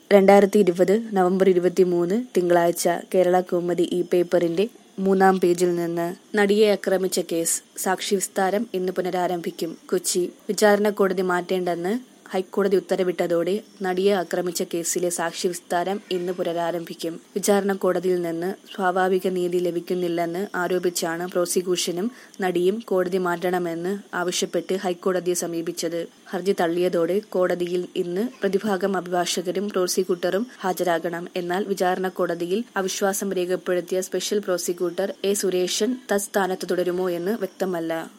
2020 November 23 തിങ്കളാഴ്ച കേരളകൗമുദി പേപ്പറിന്റെ 3-ാം പേജിൽ നിന്ന് നടിയെ ആക്രമിച്ച കേസ് സാക്ഷിവിസ്താരം ഇന്ന് പുനരാരംഭിക്കും. കൊച്ചി വിചാരണ കോടതി മാറ്റേണ്ടെന്ന് ഹൈക്കോടതി ഉത്തരവിട്ടതോടെ നടിയെ ആക്രമിച്ച കേസിലെ സാക്ഷിവിസ്താരം ഇന്ന് പുനരാരംഭിക്കും. വിചാരണ കോടതിയിൽ നിന്ന് സ്വാഭാവിക നീതി ലഭിക്കുന്നില്ലെന്ന് ആരോപിച്ചാണ് പ്രോസിക്യൂഷനും നടിയും കോടതി മാറ്റണമെന്ന് ആവശ്യപ്പെട്ട് ഹൈക്കോടതിയെ സമീപിച്ചത്. ഹർജി തള്ളിയതോടെ കോടതിയിൽ ഇന്ന് പ്രതിഭാഗം അഭിഭാഷകരും പ്രോസിക്യൂട്ടറും ഹാജരാകണം. എന്നാൽ വിചാരണ കോടതിയിൽ അവിശ്വാസം രേഖപ്പെടുത്തിയ സ്പെഷ്യൽ പ്രോസിക്യൂട്ടർ എ സുരേഷൻ തത്സ്ഥാനത്ത് തുടരുമോ എന്ന് വ്യക്തമല്ല.